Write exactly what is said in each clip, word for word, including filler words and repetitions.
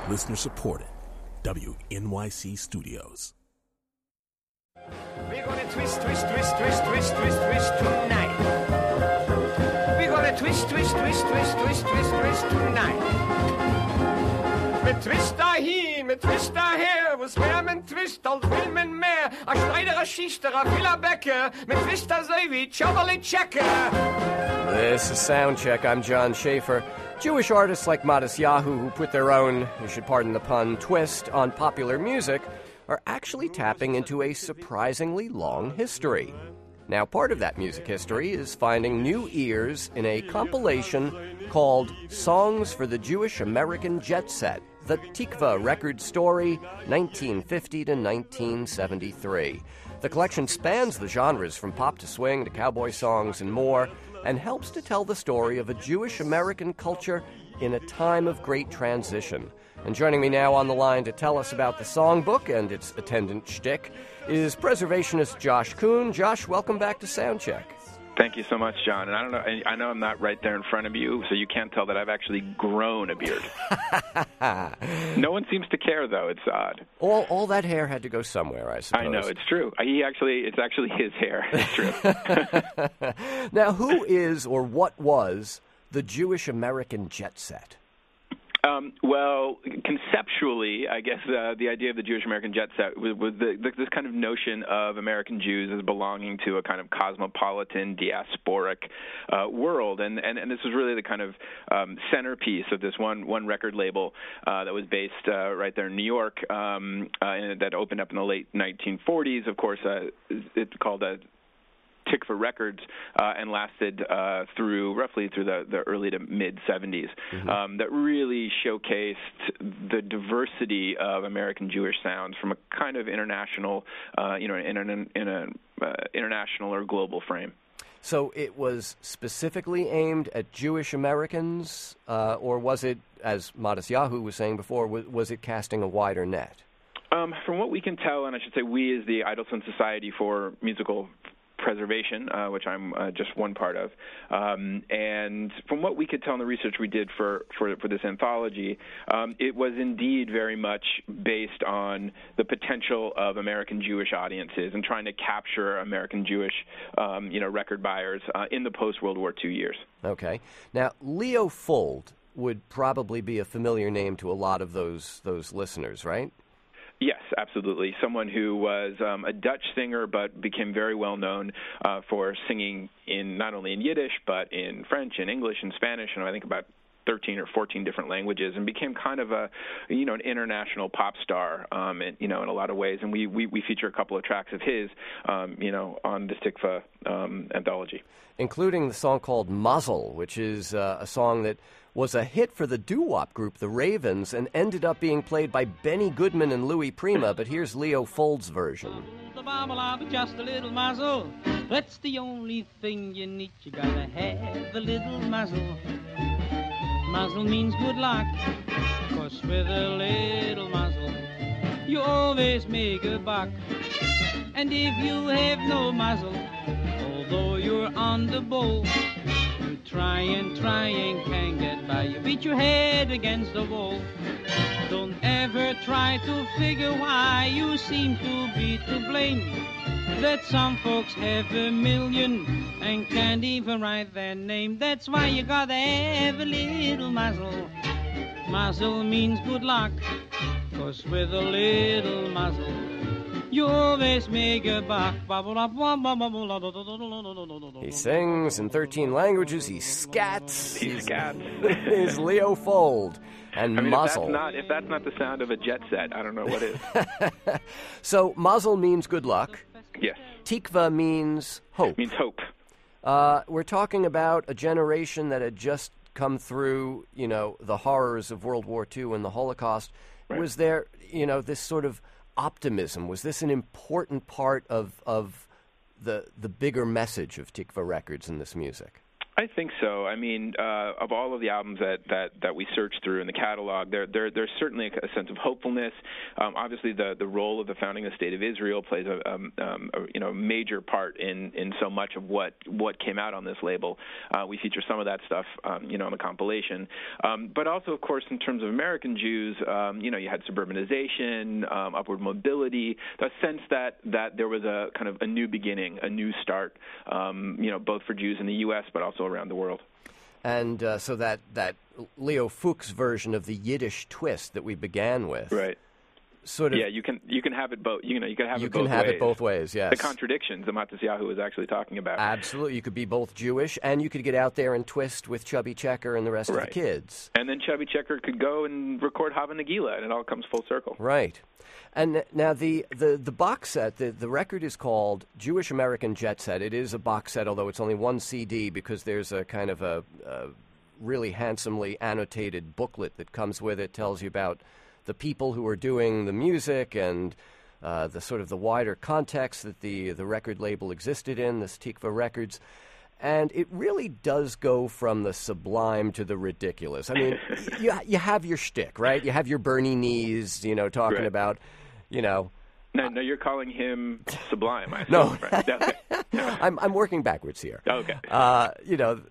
Listener supported. W N Y C Studios. We're gonna twist, twist, twist, twist, twist, twist, twist tonight. We're gonna twist, twist, twist, twist, twist, twist, twist tonight. Mit Twist dahin, mit Twist daher, wo's mehr mit Twist als Filmen mehr. A Schneider, a Schichter, a Villa Becker, mit Twist a Zewi, Chobali Checker. This is Soundcheck. I'm John Schaefer. Jewish artists like Matisyahu, who put their own, you should pardon the pun, twist on popular music, are actually tapping into a surprisingly long history. Now, part of that music history is finding new ears in a compilation called Songs for the Jewish American Jet Set, the Tikva Record Story, nineteen fifty to nineteen seventy-three. The collection spans the genres from pop to swing to cowboy songs and more, and helps to tell the story of a Jewish American culture in a time of great transition. And joining me now on the line to tell us about the songbook and its attendant shtick is preservationist Josh Kuhn. Josh, welcome back to Soundcheck. Thank you so much, John. And I don't know, I know I'm not right there in front of you, so you can't tell that I've actually grown a beard. No one seems to care, though. It's odd. All all that hair had to go somewhere, I suppose. I know, it's true. He actually, it's actually his hair. It's true. Now, who is or what was the Jewish American Jet Set? Um, well, conceptually, I guess uh, the idea of the Jewish American Jet Set was, was the, the, this kind of notion of American Jews as belonging to a kind of cosmopolitan, diasporic uh, world, and, and and this was really the kind of um, centerpiece of this one one record label uh, that was based uh, right there in New York, um, uh, and that opened up in the late nineteen forties. Of course, uh, it's called a Tikva Records, uh, and lasted uh, through roughly through the, the early to mid seventies. Mm-hmm. Um, that really showcased the diversity of American Jewish sounds from a kind of international, uh, you know, in an in a uh, international or global frame. So it was specifically aimed at Jewish Americans, uh, or was it, as Matisyahu was saying before, was, was it casting a wider net? Um, from what we can tell, and I should say we as the Idelson Society for Musical Preservation, uh, which I'm uh, just one part of, um, and from what we could tell in the research we did for, for, for this anthology, um, it was indeed very much based on the potential of American Jewish audiences and trying to capture American Jewish, um, you know, record buyers uh, in the post-World War Two years. Okay. Now, Leo Fuld would probably be a familiar name to a lot of those those listeners, right? Yes, absolutely. Someone who was um, a Dutch singer but became very well known uh, for singing in not only in Yiddish but in French and English and Spanish, and I think about thirteen or fourteen different languages, and became kind of a, you know, an international pop star, um, and, you know, in a lot of ways. And we, we, we feature a couple of tracks of his, um, you know, on the Tikva um, anthology, including the song called Mazel, which is uh, a song that was a hit for the doo-wop group, the Ravens, and ended up being played by Benny Goodman and Louis Prima, but here's Leo Fuld's version. The Bible, just a little mazel. That's the only thing you need. You gotta have a little mazel. Mazel means good luck, 'cause with a little mazel, you always make a buck. And if you have no mazel, although you're on the bowl, you try and try and can't get by. You beat your head against the wall. Don't ever try to figure why you seem to be to blame. That some folks have a million and can't even write their name. That's why you gotta have a little mazel. Mazel means good luck, 'cause with a little mazel, you always make a buck. He sings in thirteen languages. He scats. He scats. He's Leo Fuld and I mean, Mazel. If that's, not, if that's not the sound of a jet set, I don't know what is. So Mazel means good luck. Yes. Tikva means hope. Means hope. Uh, we're talking about a generation that had just come through, you know, the horrors of World War Two and the Holocaust. Right. Was there, you know, this sort of optimism? Was this an important part of of the the bigger message of Tikva Records in this music? I think so. I mean, uh, of all of the albums that, that, that we searched through in the catalog, there, there there's certainly a, a sense of hopefulness. Um, obviously, the, the role of the founding of the State of Israel plays a, um, um, a you know major part in, in so much of what, what came out on this label. Uh, we feature some of that stuff, um, you know, on the compilation. Um, but also, of course, in terms of American Jews, um, you know, you had suburbanization, um, upward mobility, the sense that, that there was a kind of a new beginning, a new start, um, you know, both for Jews in the U S but also around the world. And uh, so that, that Leo Fuchs version of the Yiddish twist that we began with, right? Sort of, yeah, you can you can have it both. You know, you can have you it both can have ways. it both ways. Yes, the contradictions that Matisyahu was actually talking about. Absolutely, you could be both Jewish and you could get out there and twist with Chubby Checker and the rest right. of the kids. And then Chubby Checker could go and record Hava Nagila, and it all comes full circle. Right. And now the, the, the box set, the, the record is called Jewish American Jet Set. It is a box set, although it's only one C D because there's a kind of a, a really handsomely annotated booklet that comes with it, tells you about the people who are doing the music and uh, the sort of the wider context that the, the record label existed in, this Tikva Records. And it really does go from the sublime to the ridiculous. I mean, you, you have your shtick, right? You have your Bernie Knees, you know, talking right. about, you know. No, no, you're calling him sublime. I no, right? okay. I'm I'm working backwards here. Okay. Uh, you know,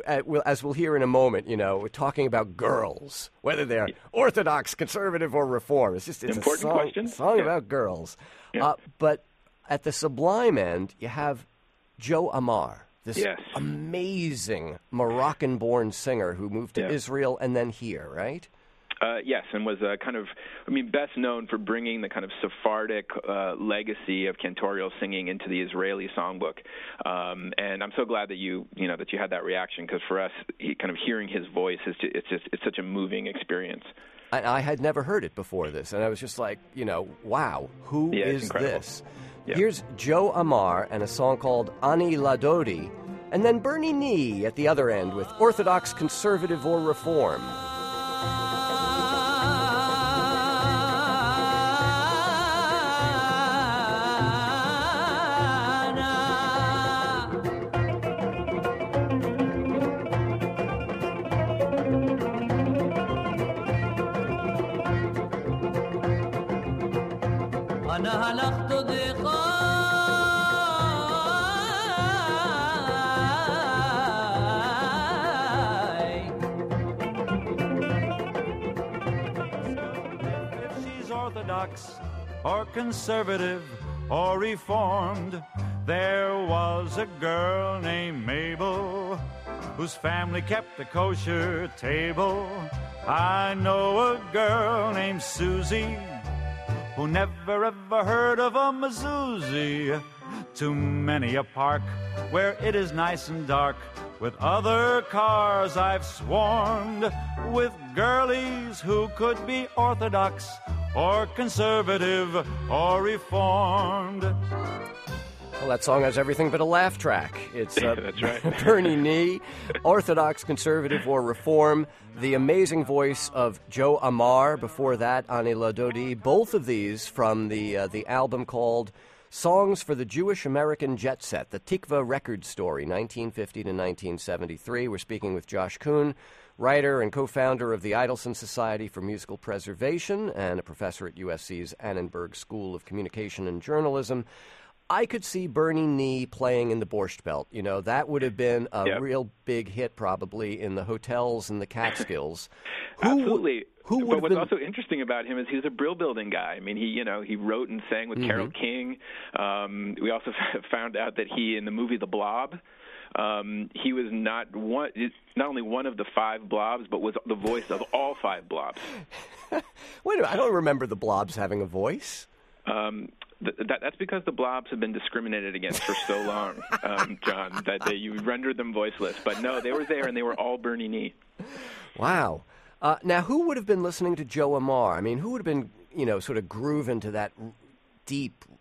as we'll hear in a moment, you know, we're talking about girls, whether they're yeah. Orthodox, conservative, or Reform. It's just it's important a song, question. song yeah. about girls. Yeah. Uh, but at the sublime end, you have Joe Amar. This yes. amazing Moroccan-born singer who moved to yeah. Israel and then here, right? Uh, yes, and was uh, kind of, I mean, best known for bringing the kind of Sephardic uh, legacy of cantorial singing into the Israeli songbook. Um, and I'm so glad that you, you know, that you had that reaction, because for us, he, kind of hearing his voice is just, it's just it's such a moving experience. And I had never heard it before this, and I was just like, you know, wow, who yeah, is this? Yeah. Here's Joe Amar and a song called Ani Ladodi, and then Bernie Nee at the other end with Orthodox, Conservative, or Reform. Or conservative or reformed, there was a girl named Mabel whose family kept a kosher table. I know a girl named Susie who never ever heard of a mezuzah. To many a park where it is nice and dark, with other cars I've swarmed, with girlies who could be Orthodox or conservative or reformed. Well, that song has everything but a laugh track. It's uh, That's right. Bernie Nee, Orthodox, Conservative, or Reform. The amazing voice of Joe Amar. Before that, Ani Ladodi. Both of these from the uh, the album called Songs for the Jewish American Jet Set, the Tikva Record Story, nineteen fifty to nineteen seventy-three. We're speaking with Josh Kuhn, writer and co-founder of the Idelson Society for Musical Preservation and a professor at U S C's Annenberg School of Communication and Journalism. I could see Bernie Nee playing in the Borscht Belt. You know, that would have been a yep. real big hit probably in the hotels in the Catskills. Absolutely. Who would but what's been... also interesting about him is he was a brill building guy. I mean, he you know he wrote and sang with mm-hmm. Carole King. Um, we also found out that he in the movie The Blob, um, he was not one not only one of the five blobs, but was the voice of all five blobs. Wait a minute, I don't remember the blobs having a voice. Um, th- that, that's because the blobs have been discriminated against for so long, um, John, that they, you rendered them voiceless. But no, they were there, and they were all Bernie Nee. Wow. Uh, now, who would have been listening to Joe Amar? I mean, who would have been, you know, sort of grooving to that deep,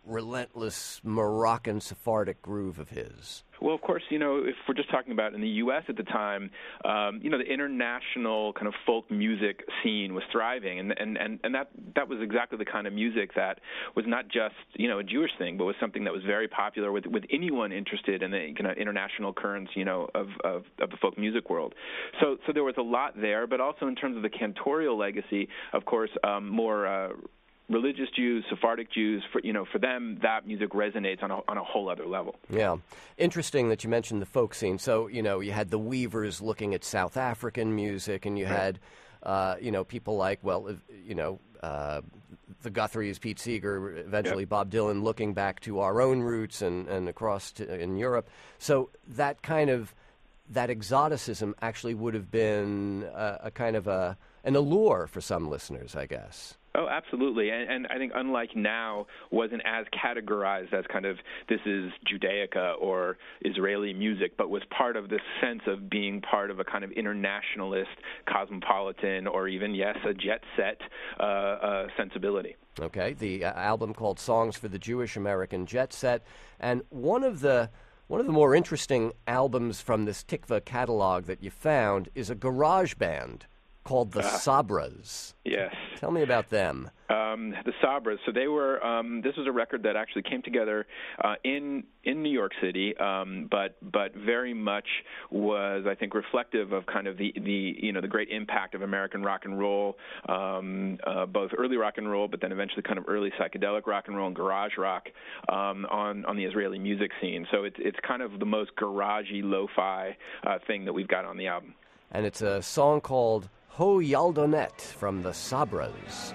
relentless Moroccan Sephardic groove of his? Well, of course, you know, if we're just talking about in the U S at the time, um, you know, the international kind of folk music scene was thriving, and and, and, and that, that was exactly the kind of music that was not just, you know, a Jewish thing, but was something that was very popular with, with anyone interested in the kind of international currents, you know, of, of, of the folk music world. So so there was a lot there, but also in terms of the cantorial legacy, of course, um, more uh, religious Jews, Sephardic Jews, for, you know, for them, that music resonates on a, on a whole other level. Yeah. Interesting that you mentioned the folk scene. So, you know, you had the Weavers looking at South African music, and you right. had, uh, you know, people like, well, you know, uh, the Guthries, Pete Seeger, eventually yep. Bob Dylan, looking back to our own roots and, and across to, in Europe. So that kind of, that exoticism actually would have been a, a kind of a an allure for some listeners, I guess. Oh, absolutely. And, and I think unlike now, wasn't as categorized as kind of this is Judaica or Israeli music, but was part of this sense of being part of a kind of internationalist, cosmopolitan, or even, yes, a jet set uh, uh, sensibility. Okay. The uh, album called Songs for the Jewish American Jet Set. And one of the One of the more interesting albums from this Tikva catalog that you found is a garage band called the uh, Sabras. Yes. Tell me about them. Um, the Sabras. So they were. Um, this was a record that actually came together uh, in in New York City, um, but but very much was, I think, reflective of kind of the, the you know the great impact of American rock and roll, um, uh, both early rock and roll, but then eventually kind of early psychedelic rock and roll and garage rock um, on on the Israeli music scene. So it's it's kind of the most garagey lo-fi uh, thing that we've got on the album. And it's a song called Ho Yaldonet from the Sabras.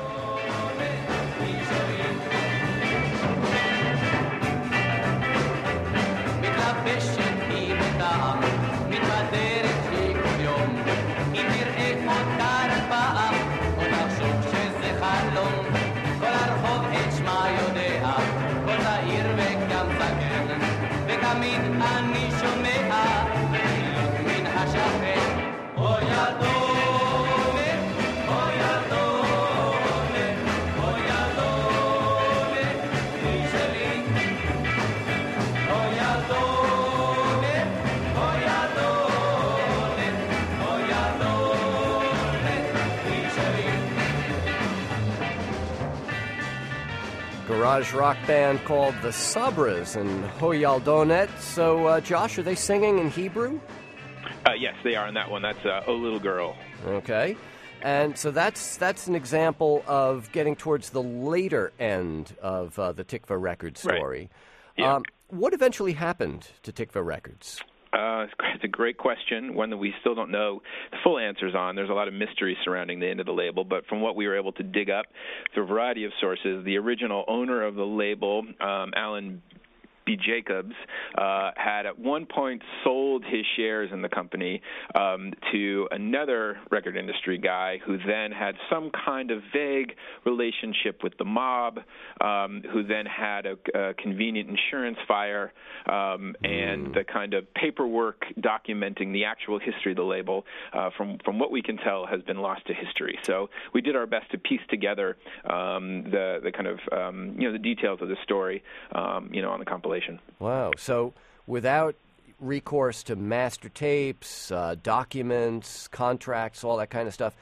Garage rock band called the Sabras and Ho Yaldonet. So, uh, Josh, are they singing in Hebrew? Uh, yes, they are on that one. That's uh, Oh Little Girl. Okay. And so that's that's an example of getting towards the later end of uh, the Tikva record story. Right. Yeah. Um, what eventually happened to Tikva Records? Uh, it's a great question, one that we still don't know the full answers on. There's a lot of mystery surrounding the end of the label, but from what we were able to dig up through a variety of sources, the original owner of the label, um, Alan B. Jacobs, uh, had at one point sold his shares in the company um, to another record industry guy who then had some kind of vague relationship with the mob, um, who then had a, a convenient insurance fire, um, and the kind of paperwork documenting the actual history of the label, uh, from, from what we can tell, has been lost to history. So we did our best to piece together um, the, the kind of, um, you know, the details of the story, um, you know, on the compilation. Wow. So without recourse to master tapes, uh, documents, contracts, all that kind of stuff,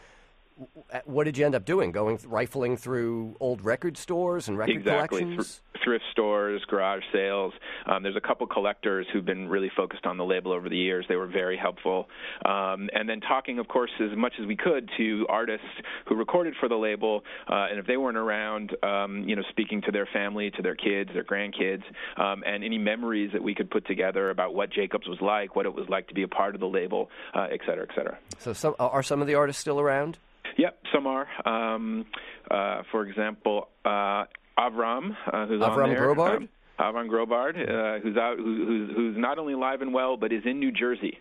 what did you end up doing? Going rifling through old record stores and record exactly. collections? Th- thrift stores, garage sales. Um, there's a couple collectors who've been really focused on the label over the years. They were very helpful. Um, and then talking, of course, as much as we could to artists who recorded for the label, uh, and if they weren't around, um, you know, speaking to their family, to their kids, their grandkids, um, and any memories that we could put together about what Jacobs was like, what it was like to be a part of the label, uh, et cetera, et cetera. So some, are some of the artists still around? Yep, some are. Um, uh, for example, uh, Avram, uh, who's Avram on there. Grobard? Um, Avram Grobard, uh, who's out, who, who's, who's not only alive and well, but is in New Jersey.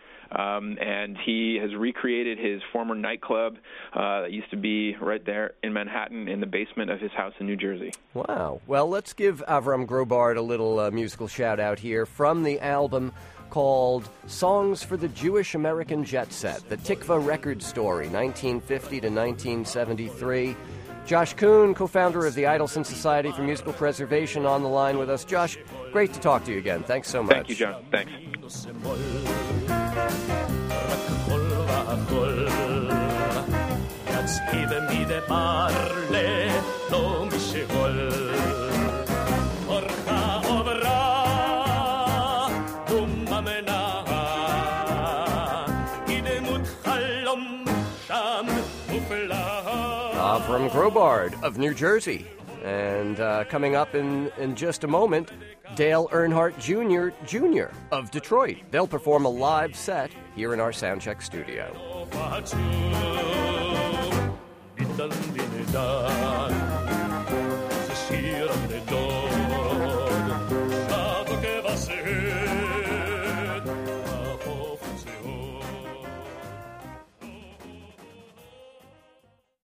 Um, and he has recreated his former nightclub uh, that used to be right there in Manhattan in the basement of his house in New Jersey. Wow. Well, let's give Avram Grobard a little uh, musical shout-out here from the album called Songs for the Jewish American Jet Set, the Tikva record story, nineteen fifty to nineteen seventy-three. Josh Kuhn, co-founder of the Idelson Society for Musical Preservation, on the line with us. Josh, great to talk to you again. Thanks so much. Thank you, John. Thanks. Uh, from Grobard of New Jersey. And uh, coming up in, in just a moment, Dale Earnhardt Junior Junior of Detroit. They'll perform a live set here in our Soundcheck studio.